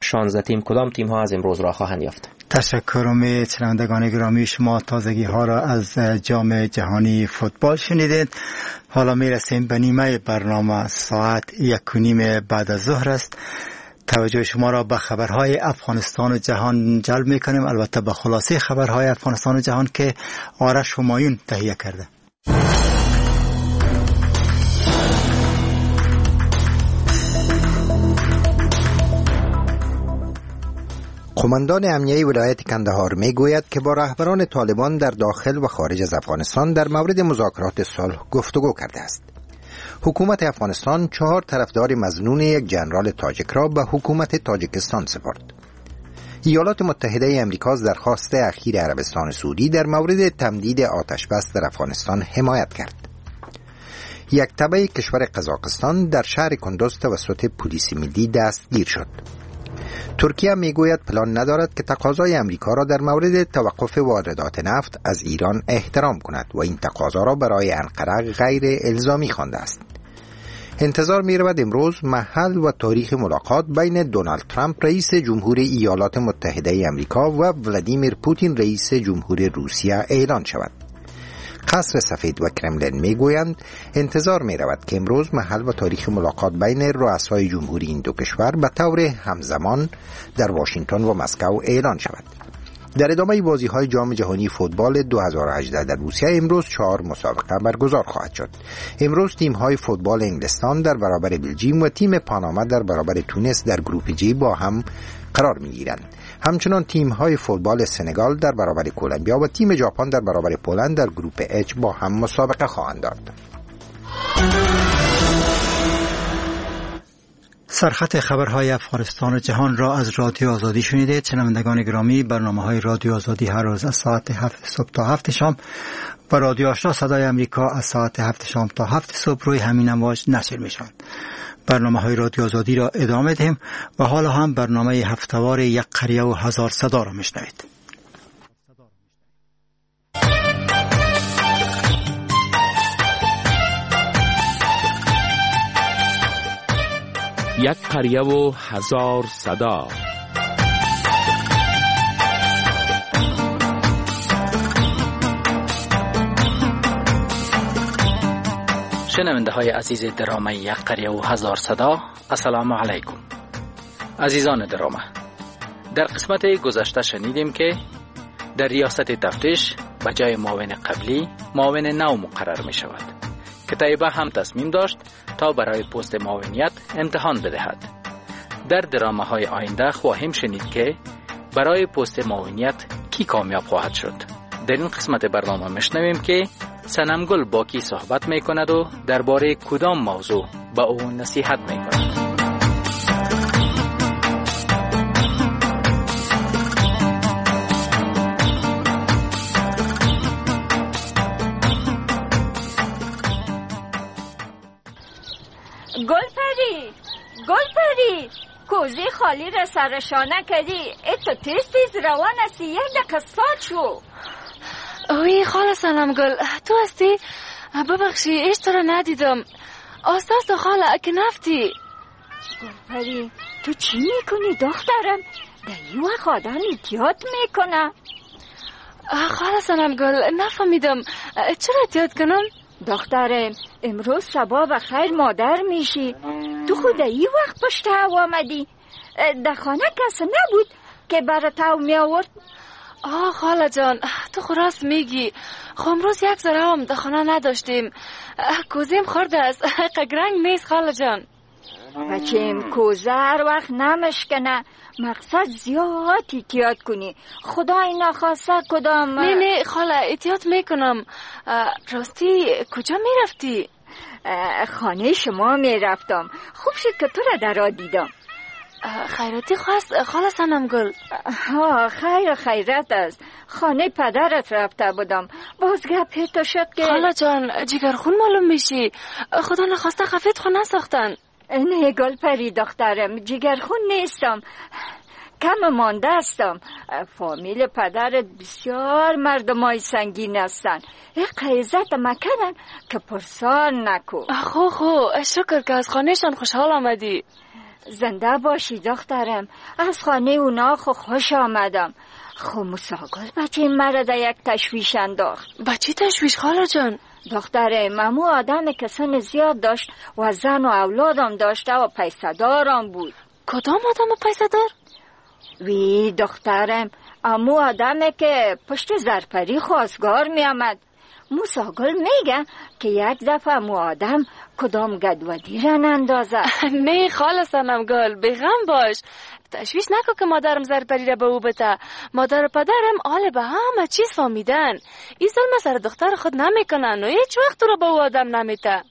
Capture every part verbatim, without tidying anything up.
شانزده تیم کدام تیم ها از امروز را خواهند یافت؟ تشکر امید. شنوندگان گرامی، شما تازگی ها را از جام جهانی فوتبال شنیدید. حالا می رسیم به نیمه برنامه. ساعت یک و نیم بعد از ظهر است. توجه شما را به خبرهای افغانستان و جهان جلب می کنیم، البته به خلاصه خبرهای افغانستان و جهان که آرش همایون تهیه کرده. قماندان امنیه ولایت کندهار می گوید که با رهبران طالبان در داخل و خارج از افغانستان در مورد مذاکرات صلح گفتگو کرده است. حکومت افغانستان چهار طرفدار مظنون یک جنرال تاجیک را به حکومت تاجیکستان سپرد. ایالات متحده امریکا از درخواست اخیر عربستان سعودی در مورد تمدید آتش بس در افغانستان حمایت کرد. یک تبع کشور قزاقستان در شهر کندوز توسط پلیس ملی دستگیر شد. ترکیه میگوید پلان ندارد که تقاضای امریکا را در مورد توقف واردات نفت از ایران احترام کند و این تقاضا را برای انقره غیر الزامی خوانده است. انتظار می رود امروز محل و تاریخ ملاقات بین دونالد ترامپ رئیس جمهور ایالات متحده امریکا و ولادیمیر پوتین رئیس جمهور روسیه اعلان شود. قصر سفید و کرملین می گویند انتظار می رود که امروز محل و تاریخ ملاقات بین رؤسای جمهوری این دو کشور به طور همزمان در واشنگتن و مسکو اعلان شود. در ادامه بازی‌های جام جهانی فوتبال دو هزار و هجده در روسیه امروز چهار مسابقه برگزار خواهد شد. امروز تیم‌های فوتبال انگلستان در برابر بلژیم و تیم پاناما در برابر تونس در گروپ جی با هم قرار می‌گیرند. همچنان تیم‌های فوتبال سنگال در برابر کلمبیا و تیم ژاپن در برابر پولند در گروپ اچ با هم مسابقه خواهند داشت. سرخط خبرهای افغانستان و جهان را از رادیو آزادی شنیدید. شنوندگان گرامی، برنامه‌های رادیو آزادی هر روز از ساعت هفت صبح تا هفت شام و رادیو آشنا صدای امریکا از ساعت هفت شام تا هفت صبح روی همین امواج نشر می‌شوند. برنامه‌های رادیو آزادی را ادامه دهیم و حالا هم برنامه هفته‌وار یک قریه و هزار صدا را میشنوید. یک قریه و هزار صدا. شنونده های عزیز درامه یک قریه و هزار صدا، السلام علیکم. عزیزان درامه، در قسمت گذشته شنیدیم که در ریاست تفتیش به جای معاون قبلی معاون نو مقرر می شود که طیبه هم تصمیم داشت تا برای پست معاونیت امتحان بدهد. در درامه های آینده خواهیم شنید که برای پست معاونیت کی کامیاب خواهد شد. در این قسمت برنامه میشنویم که سنمگل با کی صحبت می کند و درباره کدام موضوع با او نصیحت می کند. گلپری گلپری کوزی خالی را سرشانه کردی. ای تو تیز تیز روان هستی، یک دقیقه ساعت شو. اوی خاله سنمگل، تو هستی؟ ببخشی ایش تو را ندیدم. آساس تو خاله که نفتی. گلپری تو چی میکنی دخترم؟ در این وقت آدم احتیاط میکنه. خاله سنمگل نفهمیدم چرا احتیاط کنم؟ دخترم امروز صبح بخیر مادر میشی. تو خود این وقت پشت هوا آمدی؟ در خانه کس نبود که برای تو می آورد؟ آه خاله جان، تو خراست میگی. خب امروز یک ذره هم در خانه نداشتیم. کوزیم خورده است. قگرنگ نیست خاله جان. بچیم کوزه هر وقت نمشکنه. مقصد زیاد احتیاط کنی. خدای نخواسته کدام. نه نه خاله احتیاط میکنم. راستی کجا میرفتی؟ خانه شما میرفتم. خوب شد که تو را در آ دیدم. خیراتی خواست خاله سنمگل؟ ها خیر خیرت است. خانه پدرت رفته بودم. باز گپ تو شد که خاله جان جگرخون معلوم میشی. خدا نخواسته خفیت خو نساختن. نه گلپری دخترم، جگرخون نیستم. کم مانده هستم. فامیل پدرت بسیار مردمای سنگین هستن. یک قیزت مکرن که پرسان نکو. خو خو شکر که از خانهشان خوشحال آمدی. زنده باشی دخترم. از خانه اونا خو خوش آمدم. خو مساگل بچه مرا در یک تشویش انداخت. بچه تشویش خاله جان؟ دخترم امو آدم که سن زیاد داشت و زن و اولادم داشته و پیسه دارم بود. کدام آدم پیسه دار؟ وی دخترم امو آدمه که پشت زرپری خواستگار می آمد. موساگل میگه که یک دفعه امو آدم کدام گدودی رن اندازه. نه خاله سنم گل بغم باش، تشویش نکن که مادرم زرپری را به او بده. مادر و پدرم آل به همه چیز فهمیدن. این ظلم سر دختر خود نمیکنن و هیچ وقت رو به او آدم نمیده.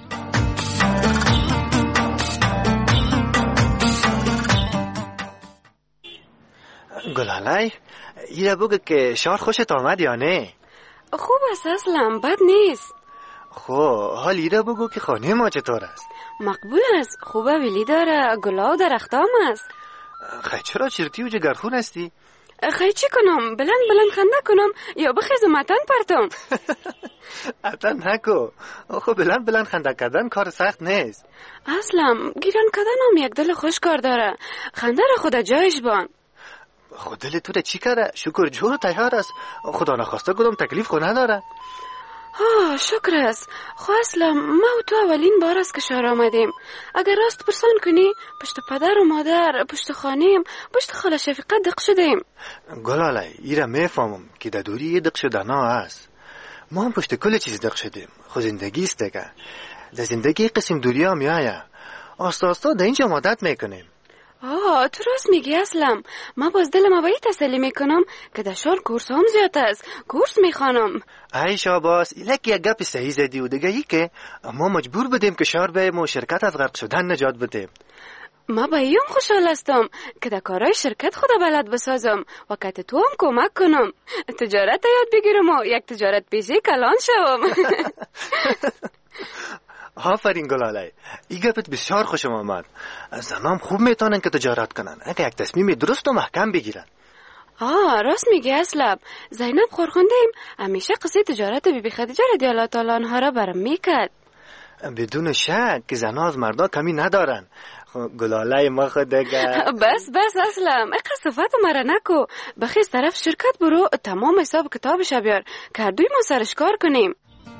گلالای ایره بگو که شار خوشت آمد یا نه؟ خوب است اصلا، بد نیست. خو حال ایره بگو که خانه ما چطور است؟ مقبول است، خوبه ویلی داره، گلا و درختام است. خیلی چرا چرتی و جگرخون هستی؟ خیلی چی کنم؟ بلند بلند خنده کنم یا بخیزم اتن پرتم؟ اتن نکو. خب بلند بلند خنده کردن کار سخت نیست. اصلا گیران کردن هم یک دل خوش کار داره. خنده را خدا جایش بان. خود دل تو را چی کرده؟ شکر جور تیار است. خدا نخواسته کدام تکلیف خو نداره. ها شکر است. خو اصلا ما و تو اولین بار است که شهر آمدیم. اگر راست پرسان کنی پشت پدر و مادر، پشت خانیم، پشت خاله شفیقت دق شدیم. گلالای ایره میفهمم که در دوری یه دق شدن ها هست. ما هم پشت کل چیز دق شدیم. خو زندگی است دیگه. در زندگی قسم دوری ها میایه. آستا آستا در اینجا مادت میکنیم. آه تو راست میگی اسلم. ما باز دل ما باید تسلی میکنم که در شهر کورس هم زیاد است. کورس میخوانم. ای شاباس ایلک یک گپ صحیح زدی و دیگه ای که ما مجبور بدیم که شهر بریم و شرکت از غرق شدن نجات بدیم. ما با ایام خوشحال هستم که در کارهای شرکت خدا بلد بسازم و که تو هم کمک کنم. تجارت یاد بگیرم و یک تجارت پیشه کلان شوم. آفرین گلالای، این گپت بسیار خوشم آمد. زنام خوب میتونن که تجارت کنن اگه یک تصمیم درست و محکم بگیرن. آه راست میگی اسلم. زینب خورخوندیم همیشه قصه تجارت بی بی خدیجه رضی الله تعالی عنها را برام میکرد. بدون شک که زنها از مردا کمی ندارن. گلالای ما خود دیگه. بس بس اسلم اقا صفات مرا نکو. بخیز طرف شرکت برو تمام حساب کتابش بیار که هر دوی ما سرش کار کنیم.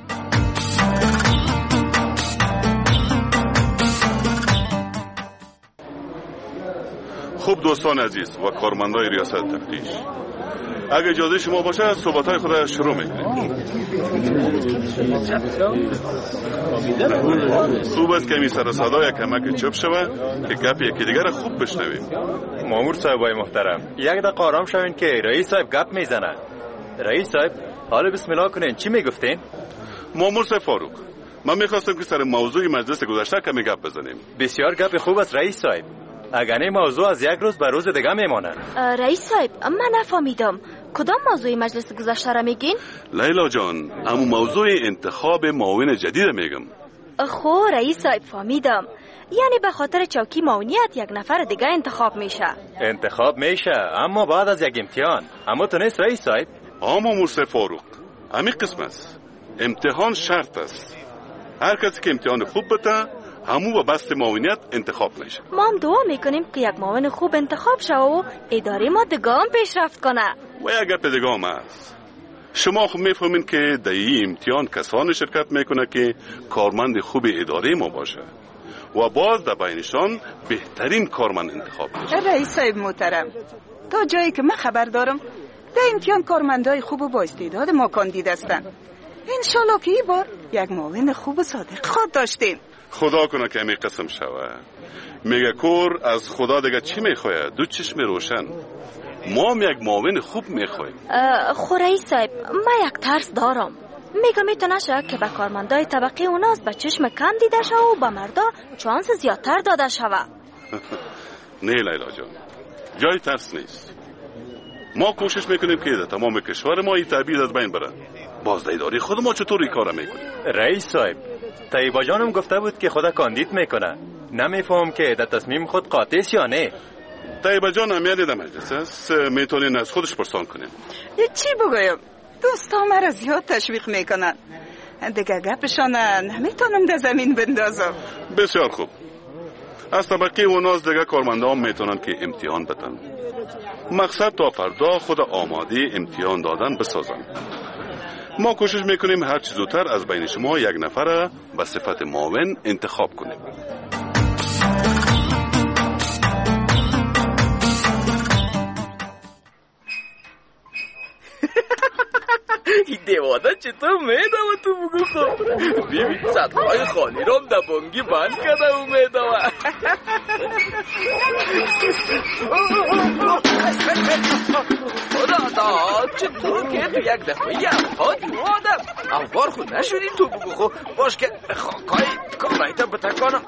خوب دوستان عزیز و کارمندای ریاست تفتیش، اگه اجازه شما باشه صحبت‌های خود را شروع می‌کنیم. خوب است که می سر صدای کمک چوب شوه که گپ یکی دیگر خوب بشنویم. مامور صاحبای محترم، یک دقیقه آرام شوین که رئیس صاحب گپ میزنه. رئیس صاحب حالا بسم الله کنین. چی میگفتین؟ مامور صاحب فاروق، من میخواستم که سر موضوع مجلس گذشته کمی گپ بزنیم. بسیار گپ خوب است رئیس صاحب. اگر این موضوع از یک روز به روز دیگه میمانه. رئیس صاحب من نفهمیدم کدام موضوع مجلس گذشته را میگین؟ لیلا جان، اما موضوع انتخاب معاون جدید میگم. خو رئیس صاحب فهمیدم، یعنی به خاطر چوکی معاونیت یک نفر دیگه انتخاب میشه. انتخاب میشه اما بعد از یک امتحان. اما تو نیست رئیس صاحب؟ اما مرسه فاروق، همین قسم است. امتحان شرط است. هر کسی که امتحان خوب بده همون و بست معاونیت انتخاب میشه. ما هم دعا میکنیم که یک معاون خوب انتخاب شد و اداره ما دگام پیشرفت کنه. و یک گپ دگام است. شما خوب میفهمین که در این امتحان کسانی شرکت میکنه که کارمند خوب اداره ما باشه و باز در بینشان بهترین کارمند انتخاب میشه. رئیس صاحب محترم، تا جایی که من خبر دارم در امتحان کارمندای خوب و با استعداد ما کاندید هستن. انشالله که این بار یک معاون خوب و صادق خود داشتیم. خدا کنه که همی قسم شوه. میگه کور از خدا دیگه چی میخواه؟ دو چشم روشن. ما هم یک معاون خوب میخوایم. خو رئیس صاحب من یک ترس دارم. میگه میتونه شد که به کارمندای طبقه اوناز به چشم کم دیده شد و به مردا چانس زیادتر داده شود. نه لیلا جان، جای ترس نیست. ما کوشش میکنیم که در تمام کشور ما این تعبیر از بین بره. باز در اداره خود ما چطور این کارا میکنیم؟ رئیس صاحب طیبا جانم گفته بود که خدا کاندید میکنه. نمیفهم که در تصمیم خود قاطع است یا نه. طیبا جان امیالی در مجلس است، میتونین از خودش پرسان کنیم. چی بگویم؟ دوستا مرا زیاد تشویق میکنن. دیگه گپشان نمیتونم در زمین بندازم. بسیار خوب. از طبقه اوناز دیگه کارمندان میتونن که امتحان بدن. مقصد تا فردا خود آماده امتحان دادن بسازن. ما کوشش میکنیم هر چیز زودتر از بین شما یک نفر به صفت معاون انتخاب کنیم. این دیواده چطور میده و تو بگو خب بیبی سطحهای خالی رام در بانگی بند کرده و میده و خدا دا چطور که تو یک دفعه یه افاد آدم اوار خود نشدی تو بگو خب باش که خاکای کارایتا بتکانم.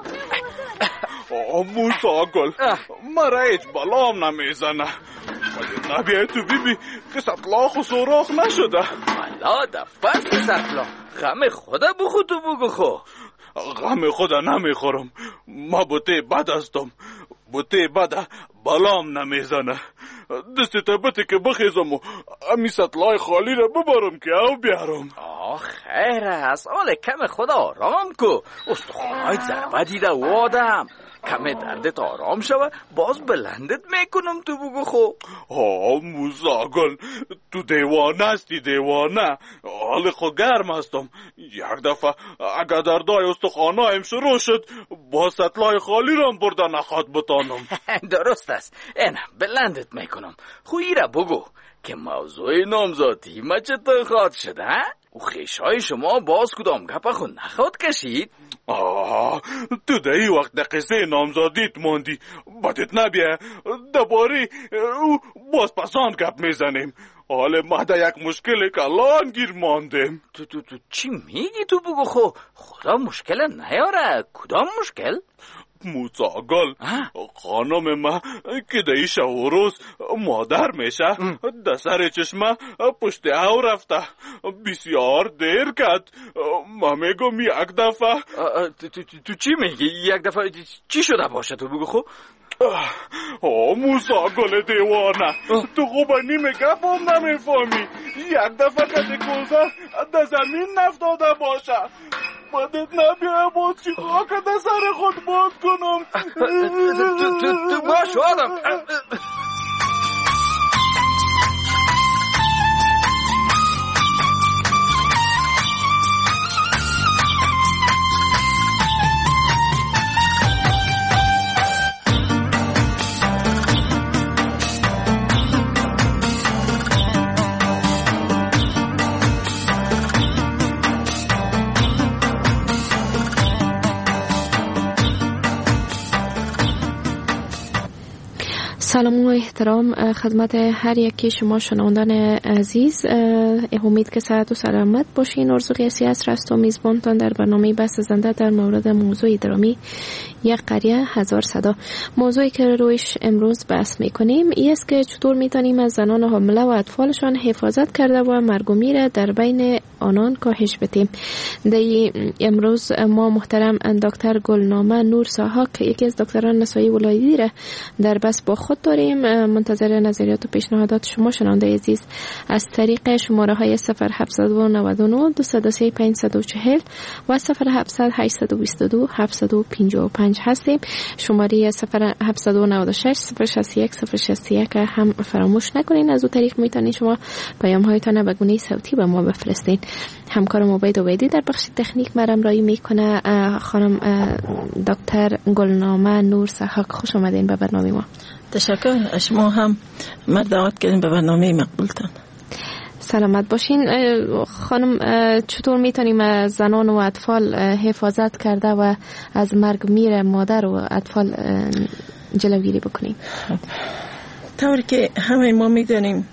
موسا گل مرا هیچ بلام نمیزنه. نبیه تو بیبی که سطلاخ و سوراخ نشده. ملا دفت که سطلاخ غم خدا بخو تو بگو خو. غم خدا نمیخورم. ما بوته بد هستم. بوته بد بلام نمیزنه. دستی تبتی که بخیزم و امی سطلای خالی را ببارم که او بیارم. آه خیر است. آل کم خدا آرام کو. استخوانایت ضربه دیده و آدم. کم دردت آرام شوه باز بلندت میکنم تو بگو خو. آه موزاگل تو دیوانه استی دیوانه. حال خو گرم هستم. یک دفعه اگر دردای استخوانایم شروع شد با سطلای خالی رام برده نخواد بتانم. درست است. اینم بلندت میکنم. خویی را بگو که موضوع نامزادی ما چطور خواد شده؟ او خیشای شما باز کدام گپا خود نخواد کشید؟ آه تو در ای وقت در قصه نامزادیت موندی بدت نبیه دباری او باز پسان گپ میزنیم. حالا ما در یک مشکل کلان گیر ماندیم. تو تو تو چی میگی تو بگو خو؟ خدا مشکل نیاره. کدام مشکل؟ موساگل خانم ما که در شب و روز مادر میشه در سر چشمه پشت او رفته بسیار دیر کرد. ما میگم یک دفعه. تو چی میگی؟ یک دفعه چی شده باشه تو بگو خو؟ آه موساگل دیوانه تو خوبه نیمه گپ هم نمیفهمی. یک دفعه که کوزه در زمین نفتاده باشه بدت نبیه باز چی خاک در سر خود باز کنم. تو باش آدم. سلام و احترام خدمت هر یکی شما شنوندان عزیز. امید که صحت و سلامت باشین. آرزو قیسی است رست و میزبانتان در برنامه بحث زنده در مورد موضوع درامی یک قریه هزار صدا. موضوعی که رویش امروز بحث میکنیم این است که چطور میتونیم از زنان حامله و اطفالشان حفاظت کرده و مرگ و میر در بین آنان کاهش بدیم. در امروز ما محترم دکتر گلنامه نور ساحق یکی از دکتران نسایی ولایتی را در بس با خود داریم. منتظر نظریات و پیشنهادات شما شنونده عزیز از طریق شماره های صفر هفت نه نه دو دو صفر سه پنج چهار صفر و صفر هفت هشت دو دو هفت پنج پنج هستیم. شماره صفر هفت نه شش صفر شش یک صفر شش یک هم فراموش نکنین. از اون طریق میتونید شما پیام هایتان به گونه صوتی به ما بفرستین. همکارم عبید عبیدی در بخش تکنیک مرا همراهی میکنه. خانم دکتر گلنامه نور ساحق خوش آمدین به برنامه ما. تشکر. شما هم مرد دعوت کردین به برنامه مقبولتان. سلامت باشین. خانم چطور میتونیم از زنان و اطفال حفاظت کرده و از مرگ میر مادر و اطفال جلوگیری بکنیم؟ طوری که همه ما میدونیم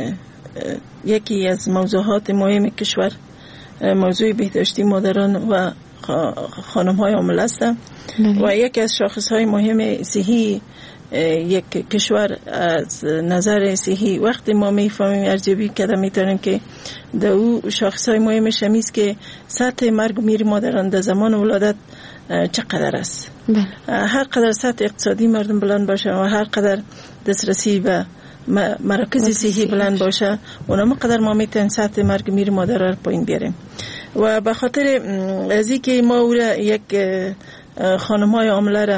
یکی از موضوعات مهم کشور موضوع بهداشتی مادران و خانم های حامله است و یکی از شاخص های مهم صحی یک کشور از نظر صحی وقتی ما میفهمیم ارزیابی کرده میتونیم که در او شاخص های مهمش همیست که سطح مرگ و میر مادران در زمان ولادت چقدر است. هر قدر سطح اقتصادی مردم بلند باشه و هر قدر دسترسی به مراکز صحی بلند باشه اونم قدر ما میتونیم سطح مرگ میر مادر را پایین بیاریم. و به خاطر از اینکه ما او را یک خانم های حامله را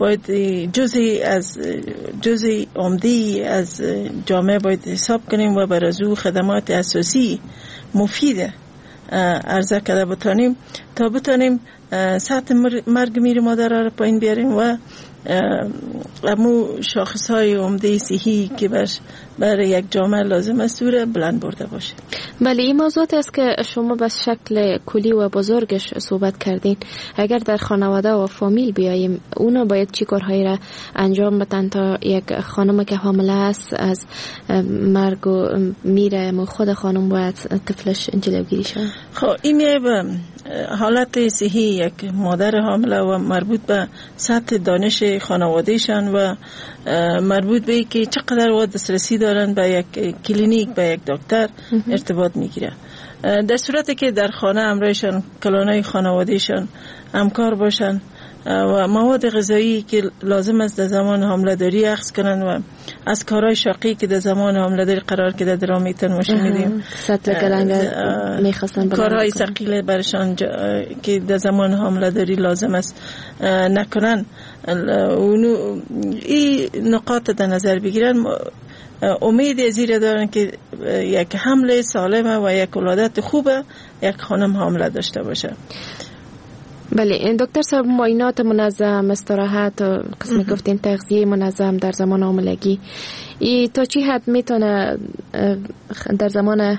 باید جزئی از جزئی عمده‌ای از جامعه باید حساب کنیم و بر از او خدمات اساسی مفید عرضه کرده بتانیم تا بتانیم سطح مرگ میر مادر را پایین بیاریم و امو شاخص های عمده صحی که بر برای یک جامعه لازم است رو بلند برده باشه. بله، این موضوعات است که شما به شکل کلی و بزرگش صحبت کردین. اگر در خانواده و فامیل بیاییم، اونا باید چی کارهایی را انجام بدن تا یک خانم که حامله است از مرگ و میره خود خانم و طفلش جلوگیری شود؟ خب این میه به حالت صحی یک مادر حامله و مربوط به سطح دانش خانوادهشان و مربوط به که چقدر و دسترسی دارن به یک کلینیک، به یک دکتر ارتباط میگیره. در صورتی که در خانه همراهشان کلانای خانوادهشان همکار باشن و مواد غذایی که لازم است در زمان حامله داری اخذ کنن و از کارهای شاقی که در زمان حامله داری قرار که در رامیتن ماشین میدیم سطح گلنگ میخواستن کارهای ثقیل برشان که در زمان حامله داری لازم است نکنن. اونو این نقاط در نظر بگیرن، امید زیر دارن که یک حمل سالمه و یک ولادت خوبه یک خانم حامله داشته باشه. بله دکتر صاحب، معاینات منظم، استراحت و قسمی گفتین تغذیه منظم در زمان حاملگی، ای تا چی حد میتونه در زمان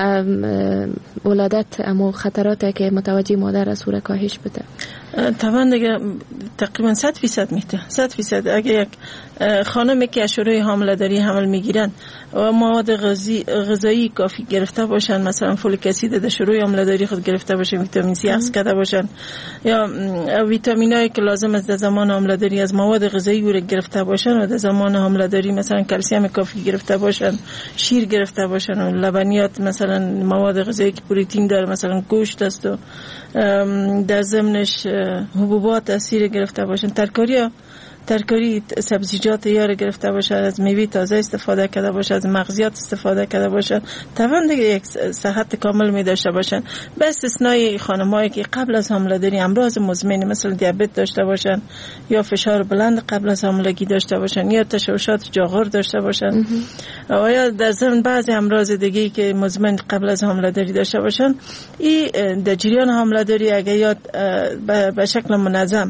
ولادت امو خطراتی که متوجه مادر از او کاهش بده؟ طبعا دیگه تقریبا صد فیصد میته صد فیصد اگه یک خانمی که شروع حامله داری حمل میگیرن و مواد غذایی کافی گرفته باشن، مثلا فولیک اسید در شروع حامله داری خود گرفته باشن، ویتامین سی اخذ کرده باشن یا ویتامینایی که لازم است در زمان حامله داری از مواد غذایی رو گرفته باشن و در زمان حامله داری مثلا کلسیم کافی گرفته باشن، شیر گرفته باشن و لبنیات، مثلا مواد غذایی که پروتئین داره مثلا گوشت است و در ضمنش حبوبات اسیر گرفته باشن، ترکاری ترکاری سبزیجات یار گرفته باشن، از میوه تازه استفاده کرده باشن، از مغزیات استفاده کرده باشن، طبعا دیگه یک صحت کامل می داشته باشن. به استثنای خانمایی که قبل از حامله داری امراض مزمن مثل دیابت داشته باشن یا فشار بلند قبل از حاملگی داشته باشن یا تشوشات جاغور داشته باشن و یا در ضمن بعضی امراض دیگه که مزمن قبل از حامله داری داشته باشن، این در جریان حامله داری اگه یاد به شکل منظم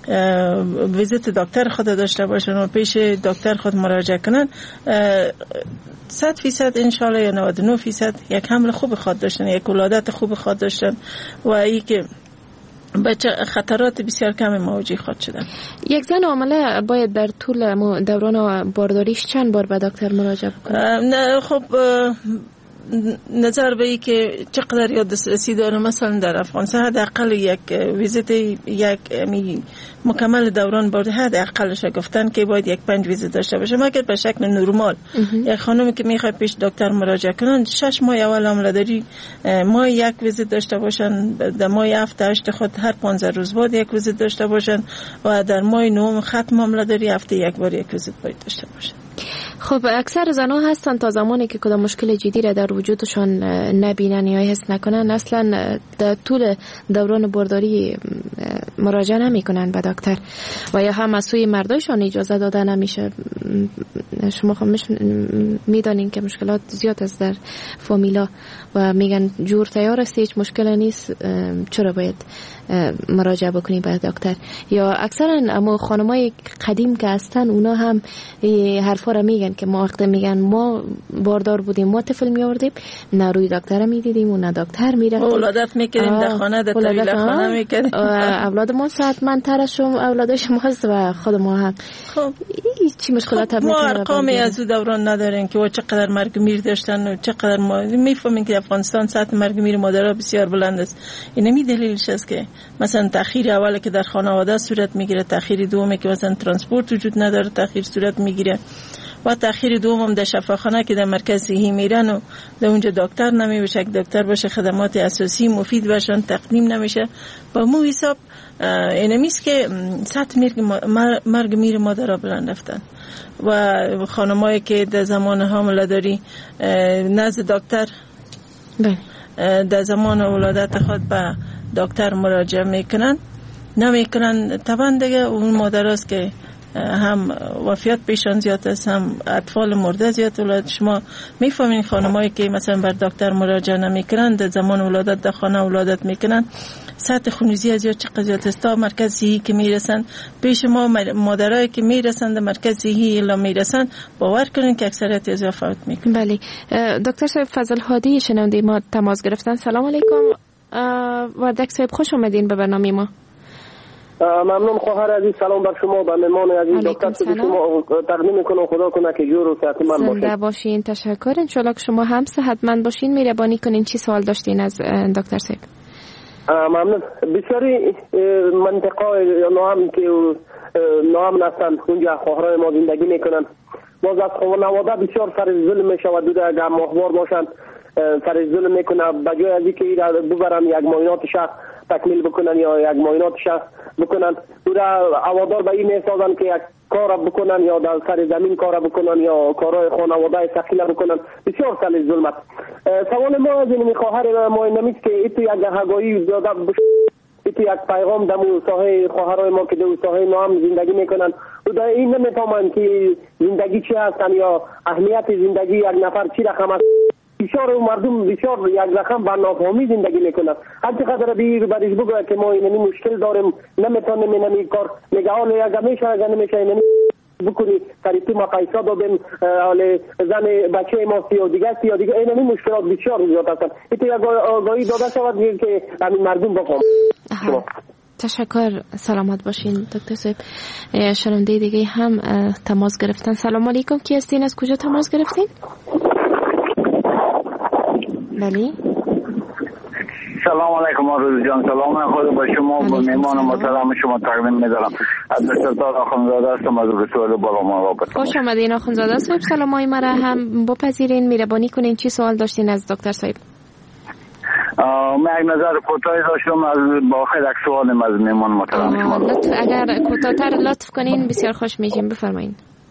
ویزیت دکتر خود داشته باشن و پیش دکتر خود مراجعه کنن، صد فیصد انشالله یا نود و نه فیصد یک حمل خوب خود داشتن، یک ولادت خوب خود داشتن و ای که بچه خطرات بسیار کم مواجه خود شدن. یک زن حامله باید در طول دوران بارداریش چند بار به دکتر مراجعه کنه؟ نه خب نظر به ای که چقدر یا دسترسی داره، مثلا در افغانستان حداقل یک ویزیت یک مکمل دوران بارد حداقلش گفتن که باید یک پنج ویزیت داشته باشه، مگر به شکل نرمال. یک خانمی که میخواد پیش دکتر مراجعه کنن شش ماه اول حامله داری ماه یک ویزیت داشته باشن، در ماه هفت هشت خود هر پانزده روز بعد یک ویزیت داشته باشن و در ماه نهم ختم حامله داری هفته یک بار یک ویزیت باید داشته باشن. خب اکثر زنها هستن تا زمانی که کدام مشکل جدی را در وجودشان نبینن یا حس نکنن اصلا در طول دوران بارداری مراجعه نمی کنن به دکتر و یا هم از سوی مردایشان اجازه داده نمیشه. شما خب میدانین که مشکلات زیاد است در فامیلا و میگن جور تیار است، هیچ مشکل نیست، چرا باید مراجعه بکنی به دکتر؟ یا اکثرا اما خانمای قدیم که هستن اونا هم حرفا را میگن که ما وقت میگن ما باردار بودیم ما طفل میاوردیم نه روی دکتر میدیدیم و نه دکتر میرفتیم، ولادت میکردیم در خانه در طویل خانه میکردیم، اولاد ما صحتمند تر از شما اولاد شما هست و خود ما هم. خب چی مشکلات خب ما ارقامی از او دوران نداریم که چقدر مرگ میر داشتن و چقدر ما میفهمیم که افغانستان سطح مرگ میر مادرها بسیار بلند است. این می دلیلش است که مثلا تأخیر اولی که در خانواده صورت میگیره، تأخیر دومی که مثلا ترانسپورت وجود نداره تأخیر صورت میگیره و تأخیر دوم در شفاخانه که در مرکز صحی میرن و در اونجا دکتر نمیشه، دکتر باشه خدمات اساسی مفید باشن تقدیم نمیشه. با مو حساب اینمیست که سطح مرگ میر مادرها بلند رفتن و خانمایی که در زمان حامله داری نزد دکتر در زمان ولادت خود به دکتر مراجعه میکنن نمیکنن. طبعا دیگه اون مادر است که هم وفیات پیشان زیاد است، هم اطفال مرده زیاد ولادت. شما میفهمین خانمایی که مثلا بر دکتر مراجعه نمیکنن، در زمان ولادت در خانه ولادت میکنن، سطح خونریزی از زیاد چقدر زیاد است. تا مرکز صحی که میرسن، پیش ما مادرایی که میرسن در مرکز صحی الا میرسن، باور کنین که اکثریت از وفات میکنن. بله دکتر صاحب فضل هادی شنونده ما تماس گرفتن. سلام علیکم و دکتر صاحب خوش آمدین به برنامه ما. ممنون خواهر عزیز، سلام بر شما، به مهمان عزیز دکتر صاحب شما تقدیم میکنم. خدا کنه که جور و صحتمند باشین. زنده باشین. تشکر. ان شاء الله که شما هم صحتمند باشین. مهربانی کنین چی سوال داشتین از دکتر صاحب؟ ممنون. بسیاری منطقه یا نام که نام هستند اونجا خواهرای ما زندگی میکنن. باز از خانواده بسیار سر ظلم میشود. دوده اگر ماهوار باشند سر ظلم میکنه، بجای از اینکه ایرا ببرن یک معاینات شخص تکمیل بکنن یا یک معاینات شخص بکنن، دوده اوادار به این احساسن که یک کار بکنن یا در سر زمین کار بکنن یا کارهای خانواده ثقیل بکنن. بسیار سر ظلم است. سوال ما از این خواهر ما نمیست که ایتو یک هگاهی داده ایتو یک پیغام دمو ساحه خواهرای ما که دو ساحه نام زندگی میکنن و در این نمیفهمن که زندگی چی هستن یا اهمیت زندگی یک نفر چی رقم است. بسیار مردم بسیار یک رقم به نافهمی زندگی میکنن. هر چقدر بیر برش بگوید که ما اینمی مشکل داریم نمیتونیم اینمی کار میگه حالا یک میشه اگر نمیشه اینمی بکنی سریعی ما پیسا دادیم حالا زن بچه ما سیا دیگه سیا دیگه اینمی مشکلات بسیار زیاد هستن. این تو یک آگاهی داده شود که همین مردم بفهم. تشکر. سلامت باشین دکتر صاحب. شنونده دیگه هم تماس گرفتن. سلام علیکم، کی هستین؟ از کجا تماس گرفتین؟ بله سلام علیکم آرزو جان. سلام خود با شما با میمان محترم شما تقدیم می‌دارم. عبدالستار آخوندزاده هستم از رسول بالا مرابط. خوش آمدین آخوندزاده صاحب. سلامای مرا هم بپذیرین. مهربانی کنین چی سوال داشتین از دکتر صاحب؟ من یک نظر کوتاهی داشتم از با خیر یک سوالم از میمان محترم شما. لطف اگر کوتاه‌تر لطف کنین بسیار خوش میشیم. بفرمایید.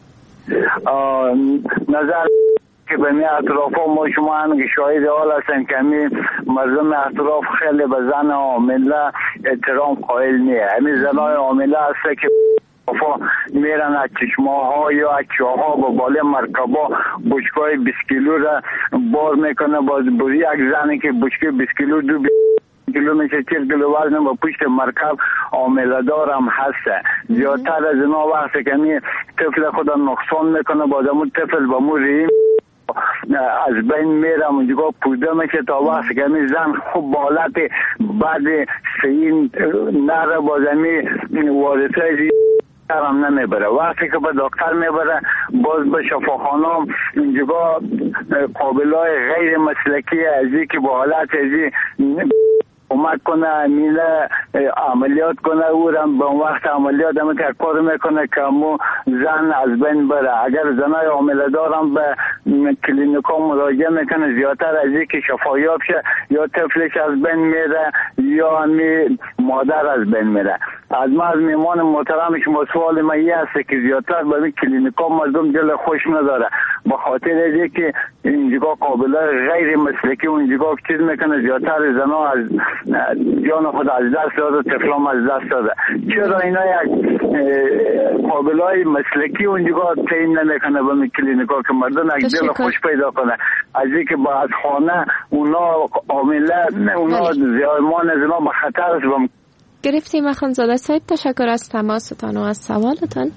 نظر که به می اطراف ما شما هم که شاهد حال هستن که همین مردم اطراف خیلی به زن عامله احترام قائل نیه. همین زنای عامله هست که میرن از چشماها یا از چاها با بالا مرکبا بشکای بیست کیلو را بار میکنه. باز بوری یک زنی که بشکای بیست کیلو دو کیلو میشه چهل کیلو وزن با پشت مرکب عامله دارم هسته. زیادتر از اینا وقتی که می طفل خدا نقصان میکنه باز همون طفل با مو ریم از بین میرم اونجا پوده میشه تا وقتی که می زن خوب بالت بعد سین نره بازمی وارثه هم نمیبره. وقتی که به دکتر میبره باز به شفاخانه اونجا قابلای غیر مسلکی ازی که با حالت ازی کمک کنه میله عملیات کنه او را به وقت عملیات هم کار میکنه که مو زن از بین بره. اگر زنای عامله دارم به کلینیکا مراجعه میکنه زیادتر از این که شفایاب شه یا طفلش از بین میره یا همی مادر از بین میره. از ما از میمان محترم شما سوال ما یه هست که زیادتر به این کلینیکا مردم دل خوش نداره به خاطر اینکه که اینجا قابل غیر مسلکی اونجا چیز میکنه زیادتر زنا از جان خود از دست داده طفلام از دست داده. چرا اینا یک قابلای مسلکی اونجا تعیین نمیکنه به این کلینیکا که مردم یک دل خوش پیدا کنه از اینکه با از خانه اونا عامله اونا زیادمان از اونا به خطر است. گرفتیم اخوندزاده صاحب. تشکر از تماستان و از سوالتان.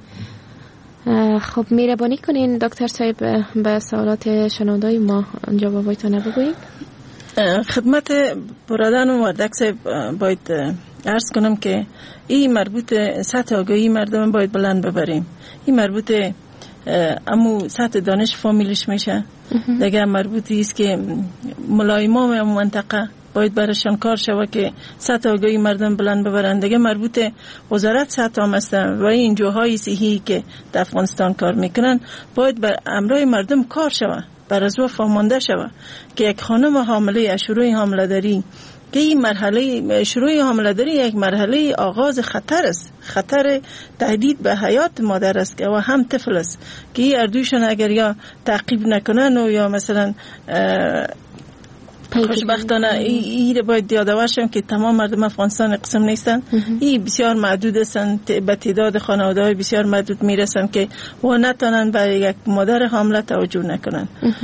خب مهربانی کنین دکتر صاحب به سوالات شنوندای ما جوابایتان بگویید. خدمت برادران و دکتر صاحب باید عرض کنم که این مربوط سطح آگاهی مردم باید بلند ببریم. این مربوط امو سطح دانش فامیلش میشه. دیگه مربوطی است که ملایمام امو منطقه باید برشان کار شوه که سطح آگاهی مردم بلند ببرن. دیگه مربوط وزارت سطح هم هستن و این جاهای صحی که در افغانستان کار میکنن باید بر امرای مردم کار شوه، بر از و فهمانده شوه که یک خانم حامله شروع حامله داری که این مرحله شروع حامله داری یک مرحله آغاز خطر است، خطر تهدید به حیات مادر است که و هم طفل است که این اردوشون اگر یا تعقیب نکنن و یا مثلا خوشبختانه این باید یادآور شم که تمام مردم افغانستان قسم نیستن. این بسیار محدود هستند، به تعداد خانواده‌های بسیار محدود میرسن که و نتونن به یک مادر حامله توجه نکنن.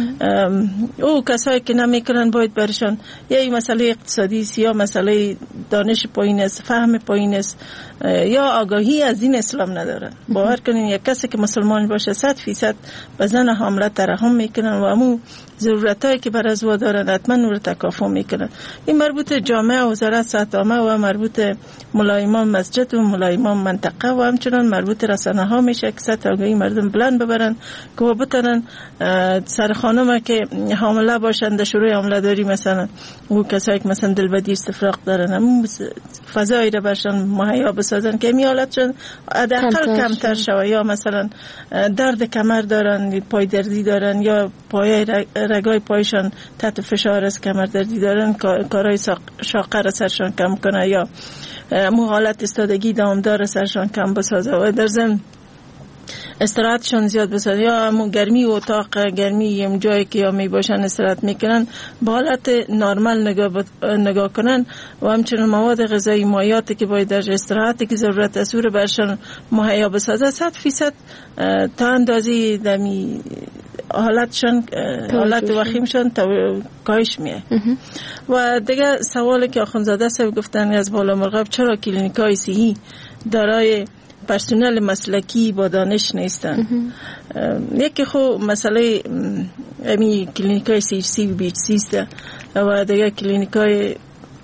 او کسایی که نمیکنن باید برشان یا این مسئله اقتصادی است، یا مسئله دانش پایین است، فهم پایین است، یا آگاهی از دین اسلام ندارن. باور کنین یک کسی که مسلمان باشه صد فیصد به زن حامله ترحم میکنن و همون ضرورتایی که بر ازوا دارن حتما نور تکافو میکنن. این مربوط جامعه و وزارت صحت عامه و مربوط ملایمان مسجد و ملایمان منطقه و همچنان مربوط رسانه ها میشه که سطح آگاهی مردم بلند ببرن که بتونن سر خانم که حامله باشن در شروع حامله داری مثلا او کسایی که مثلا دلبدی استفراغ دارن همون فضایی را برشان مهیا بسازن که میالتشون حداقل کمتر شوه، یا مثلا درد کمر دارن، پای دردی دارن، یا پای رگای پایشان تحت فشار است، کمر دردی دارن، کارهای شاقه را سرشان کم کنه، یا مو حالت استادگی دامدار سرشان کم بسازه و در ضمن استراحتشون زیاد بسازه، یا همون گرمی و اتاق گرمی هم جایی که یا می باشن استراحت میکنن با حالت نارمال نگاه, نگاه کنن و همچنین مواد غذایی مایاتی که باید در استراحتی که ضرورت است رو برشان مهیا بسازه. صد فیصد تا اندازی دمی حالتشان حالت وخیمشان کاهش میه. و دیگه سوالی که آخوندزاده صاحب گفتن از بالا مرغاب چرا کلینیکای صحی دارای پرسنل مسلکی با دانش نیستن؟ یکی خو مسئله امی کلینیکای سی سی بی سی است و دیگه کلینیکای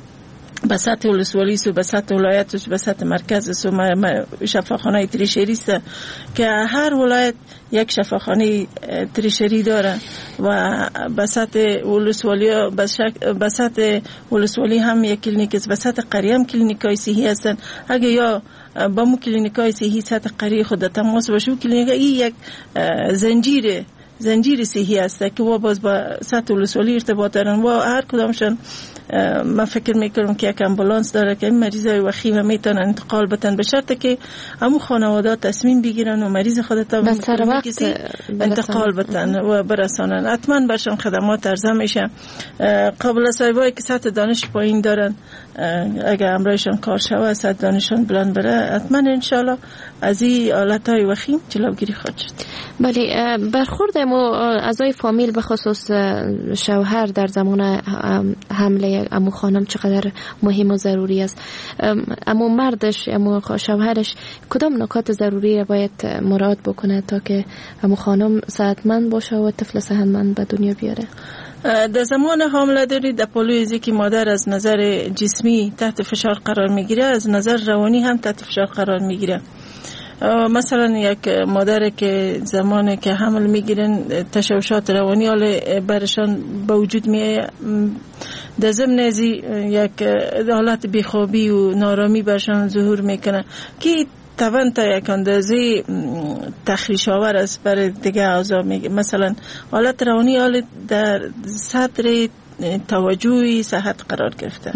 به سطح ولسوالی است و به سطح ولایت است و به سطح مرکز است و شفاخانه تریشری است که هر ولایت یک شفاخانه تریشری داره و به سطح ولسوالی به سطح ولسوالی هم یک کلینیک است، به سطح قریه هم کلینیکای صحی هستن. اگه یا با مو کلینیکای صحی سطح قریه خود تماس باشه، کلینیک این یک زنجیره زنجیر صحی است که و باز با سطح ولسوالی ارتباط دارن و هر کدامشون من فکر میکنم که یک امبولانس داره که این مریضای وخیم میتونن انتقال بتن به شرط که همون خانواده تصمیم بگیرن و مریض خودتا به سر وقت انتقال بتن و برسانن. حتما برشان خدمات ارزان میشه. قابل صاحبایی که سطح دانش پایین دارن اگر امرایشان کار شوه سطح دانشان بلند بره حتما انشالله از این حالتهای وخیم جلوگیری خواهد شد. بله، برخورد امو اعضای فامیل به خصوص شوهر در زمان حمله امو خانم چقدر مهم و ضروری است؟ امو مردش امو شوهرش کدام نکات ضروری را باید مراعات بکنه تا که امو خانم صحتمند باشه و طفل صحتمند به دنیا بیاره؟ در زمان حامله داری در پلوی ازی که مادر از نظر جسمی تحت فشار قرار میگیره، از نظر روانی هم تحت فشار قرار میگیره. مثلا یک مادر که زمانی که حمل میگیرن تشوشات روانی حال برشان به وجود میه، در ضمن ازی یک حالت بیخوابی و نارامی برشان ظهور میکنه که طبعا تا یک اندازه تخریش آور است برای دیگه اعضا. مثلا حالت روانی حال در صدر توجهی صحت قرار گرفته.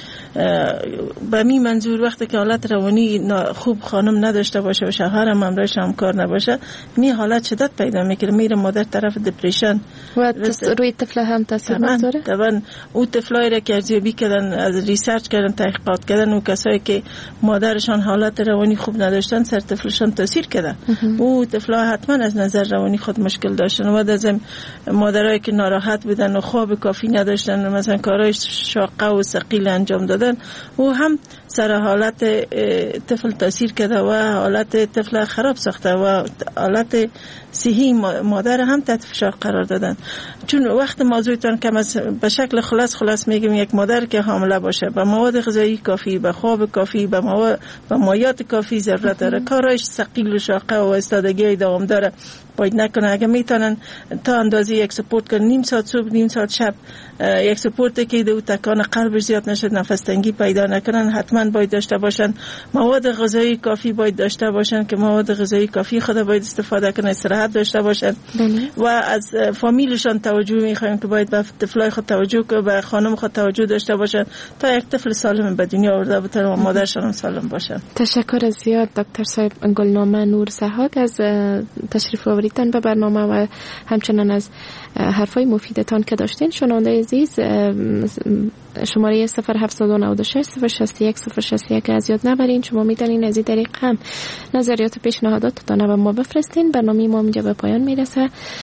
به می منظور وقتی که حالت روانی خوب خانم نداشته باشه و شوهرم همراهش همکار نباشه، می حالت شدت پیدا میکنه، میره مادر طرف دپریشن و روی طفل هم تاثیر میذاره. طبعا او طفلایی را که ارزیابی کردن، از ریسرچ کردن، تحقیقات کردن، و کسایی که مادرشان حالت روانی خوب نداشتن سر طفلشان تاثیر کردن. او طفلا حتما از نظر روانی خود مشکل داشتن و دازم مادرایی که ناراحت بودن و خواب کافی نداشتن، مثلا کارهای شاقه و ثقیل انجام دادن، او هم سر حالت طفل تاثیر کرده و حالت طفل خراب ساخته و حالت صحی مادر هم تحت فشار قرار دادن. چون وقت موضوعتان کم از به شکل خلاص خلاص میگم، یک مادر که حامله باشه با مواد غذایی کافی، با خواب کافی، با مواد با مایات کافی ضرورت داره. کارش ثقیل و شاقه و استادگی دوام داره باید نکنه. اگه میتونن تا اندازه یک سپورت کنن، نیم ساعت صبح نیم ساعت شب، یک سپورت که دو تکان قلبش زیاد نشد، نفس تنگی پیدا نکنن، حتما باید داشته باشن. مواد غذایی کافی باید داشته باشن که مواد غذایی کافی خود باید استفاده کنن، استراحت داشته باشن. و از فامیلشان توجه میخوایم که باید به طفلای خود توجه کنه، به خانم خود توجه داشته باشن تا یک طفل سالم به دنیا آورده بتن و مادرشان هم سالم باشن. تشکر زیاد دکتر صاحب گلنامه نور سحاک از تشریف آوری شنیدن به برنامه و همچنان از حرفای مفیدتان که داشتین. شنونده عزیز، شماره صفر هفت نه شش صفر شش یک صفر شش یک از یاد نبرین. شما میتونین از این طریق هم نظریات پیشنهادات تا به ما بفرستین. برنامه ما اینجا به پایان میرسه.